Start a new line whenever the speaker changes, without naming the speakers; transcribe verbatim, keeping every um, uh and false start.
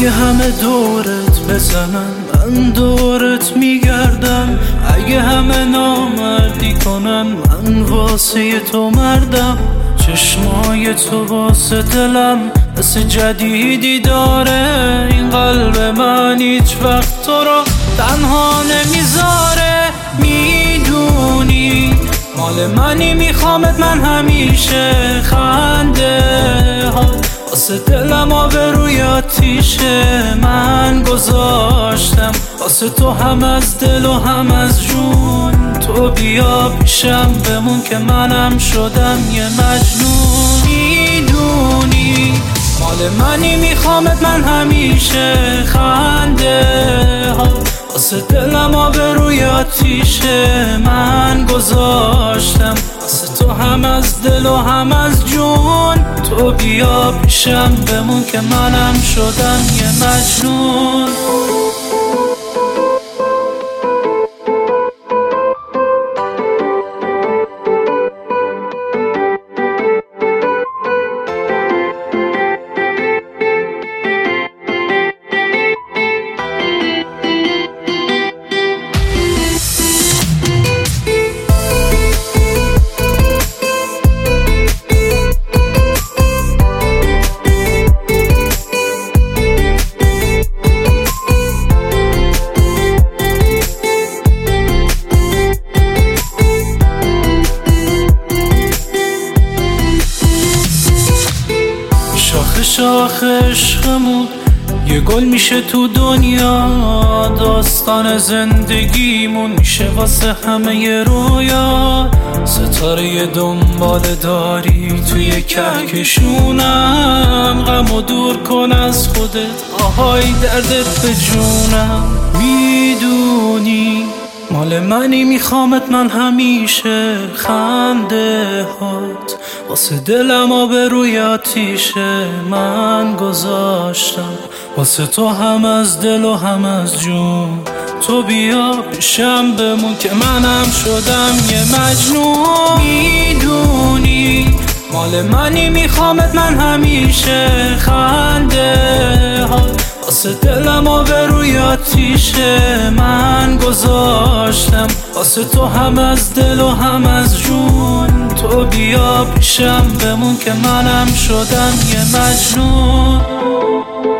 اگه همه دورت بزنن من دورت میگردم، اگه همه نامردی کنن من واسه تو مردم. چشمای تو واسه دلم حس جدیدی داره، این قلب من هیچ وقت تو رو تنها نمیذاره. میدونی مال منی، میخوامت من همیشه. خنده ها واسه دلم آبروی آتیشه من گذاشتم، واسه تو هم از دل و هم از جون. تو بیا پیشم بمون که منم شدم یه مجنون. میدونی مال منی، میخوامت من همیشه. خنده ها واسه دلم آبروی آتیشه من گذاشتم، واسه تو هم از دل و هم از جون. تو بیا پیشم بمون که منم شدم یه مجنون. شاخه شاخه عشقمون یه گل میشه تو دنیا، داستان زندگیمون میشه واسه همه ی رویا. ستاره دنبال داری توی کهکشونم، غمو دور کن از خودت، آهای دردت به جونم. میدونی مال منی، میخوامت من همیشه. خنده هات واسه دلم آبروی آتیشه من گذاشتم، واسه تو هم از دل و هم از جون. تو بیا پیشم بمون که منم شدم یه مجنون. میدونی مال منی، میخوامت من همیشه. خنده ها واسه دلم آبروی آتیشه من گذاشتم، واسه تو هم از دل و هم از جون. تو بیا پیشم بمون که منم شدم یه مجنون.